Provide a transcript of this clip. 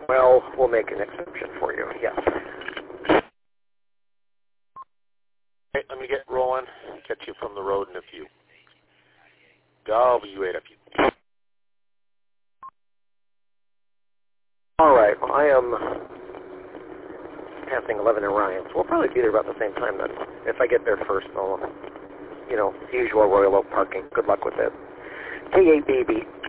Well, we'll make an exception for you, yes. Okay, let me get rolling, catch you from the road in a few. W8FU. All right, well, I am passing 11 in Ryan, so we'll probably be there about the same time then. If I get there first, I'll, usual Royal Oak parking. Good luck with it. K8BB.